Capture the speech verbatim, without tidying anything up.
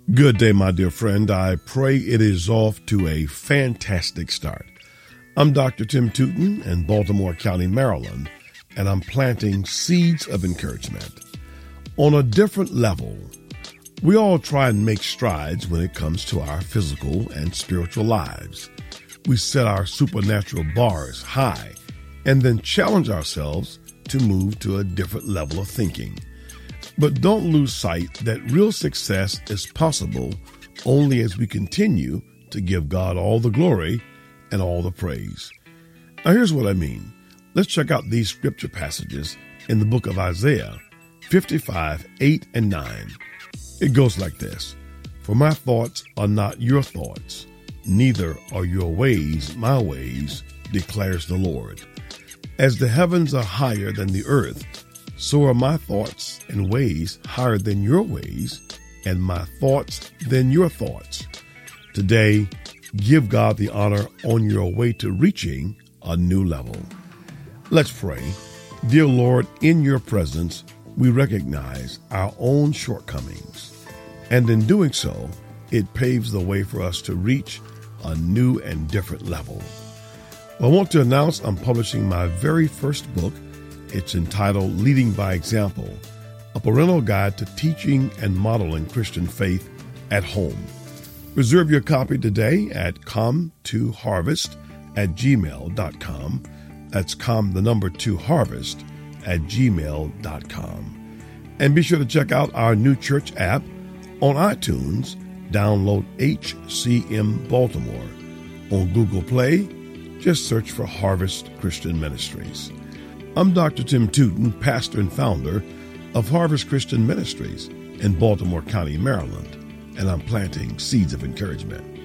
Good day, my dear friend. I pray it is off to a fantastic start. I'm Doctor Tim Tootin in Baltimore County, Maryland, and I'm planting seeds of encouragement. On a different level, we all try and make strides when it comes to our physical and spiritual lives. We set our supernatural bars high and then challenge ourselves to move to a different level of thinking. But don't lose sight that real success is possible only as we continue to give God all the glory and all the praise. Now here's what I mean. Let's check out these scripture passages in the book of Isaiah fifty-five, eight and nine. It goes like this. For my thoughts are not your thoughts, neither are your ways my ways, declares the Lord. As the heavens are higher than the earth, so are my thoughts and ways higher than your ways, and my thoughts than your thoughts. Today, give God the honor on your way to reaching a new level. Let's pray. Dear Lord, in your presence, we recognize our own shortcomings, and in doing so, it paves the way for us to reach a new and different level. I want to announce I'm publishing my very first book. It's entitled Leading by Example, a parental guide to teaching and modeling Christian faith at home. Reserve your copy today at com to harvest at gmail dot com. That's com, the number two harvest at gmail dot com. And be sure to check out our new church app on iTunes. Download H C M Baltimore. On Google Play, just search for Harvest Christian Ministries. I'm Doctor Tim Tootin, pastor and founder of Harvest Christian Ministries in Baltimore County, Maryland, and I'm planting seeds of encouragement.